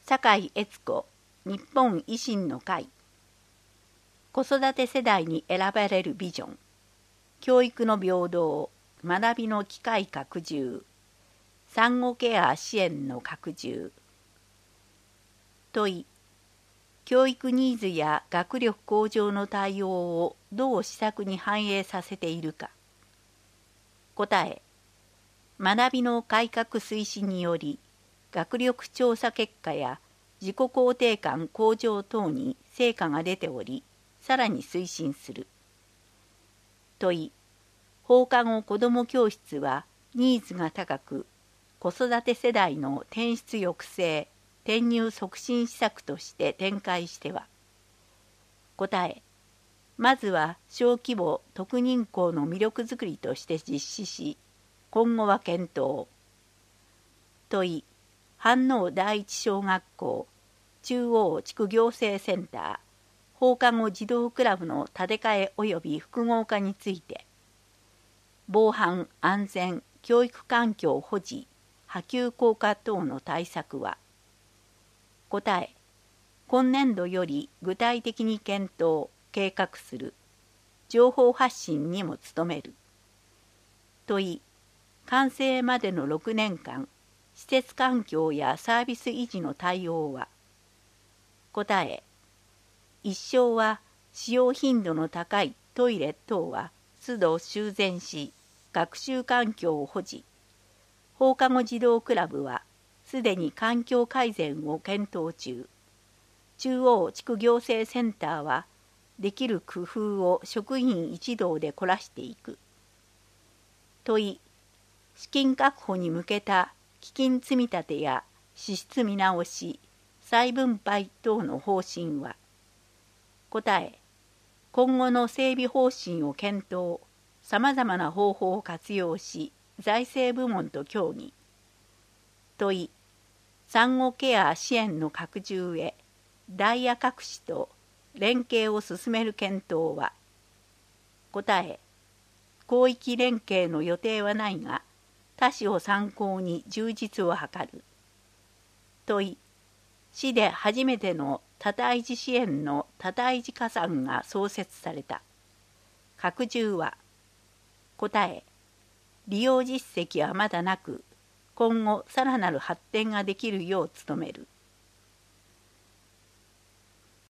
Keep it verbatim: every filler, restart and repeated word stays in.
酒井悦子、日本維新の会。子育て世代に選ばれるビジョン。教育の平等、学びの機会拡充。産後ケア支援の拡充。問い。教育ニーズや学力向上の対応をどう施策に反映させているか。答え。学びの改革推進により、学力調査結果や自己肯定感向上等に成果が出ており、さらに推進する。問い。放課後子ども教室はニーズが高く、子育て世代の転出抑制、転入促進施策として展開しては。答え。まずは小規模特認校の魅力づくりとして実施し、今後は検討。問い。飯能第一小学校、中央地区行政センター、放課後児童クラブの建て替え及び複合化について、防犯安全教育環境保持波及効果等の対策は。答え。今年度より具体的に検討計画する。情報発信にも努める。問い。完成までのろくねんかん、施設環境やサービス維持の対応は。答え。一生は使用頻度の高いトイレ等は都度修繕し、学習環境を保持。放課後児童クラブはすでに環境改善を検討中。中央地区行政センターはできる工夫を職員一同で凝らしていく。問い。資金確保に向けた基金積み立てや支出見直し、再分配等の方針は。答え。今後の整備方針を検討、さまざまな方法を活用し、財政部門と協議。問い。産後ケア支援の拡充へ、ダイヤ各市と連携を進める検討は。答え。広域連携の予定はないが、他市を参考に充実を図る。問い。市で初めての多胎児支援の多胎児加算が創設された。拡充は。答え。利用実績はまだなく、今後さらなる発展ができるよう努める。